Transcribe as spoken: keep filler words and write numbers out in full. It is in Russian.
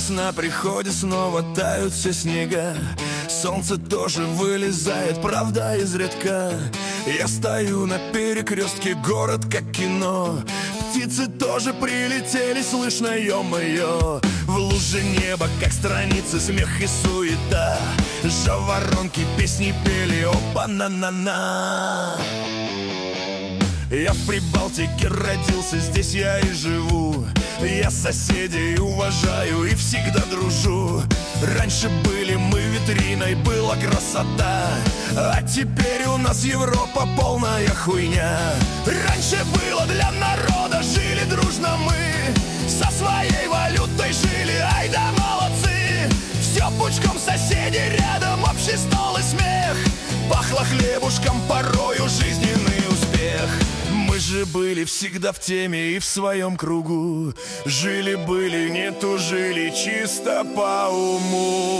весна приходит, снова тают все снега. Солнце тоже вылезает, правда, изредка. Я стою на перекрестке, город как кино. Птицы тоже прилетели, слышно, ё-моё. В луже неба, как страницы, смех и суета. Жаворонки песни пели, опа-на-на-на. Я в Прибалтике родился, здесь я и живу. Я соседей уважаю и всегда дружу. Раньше были мы витриной, была красота, а теперь у нас Европа полная хуйня. Раньше было для народа, жили дружно мы, со своей валютой жили, ай да молодцы. Все пучком, соседи рядом, общий стол и смех. Пахло хлебушком, порою жизненный успех. Мы же были всегда в теме и в своем кругу. Жили-были, не тужили, чисто по уму.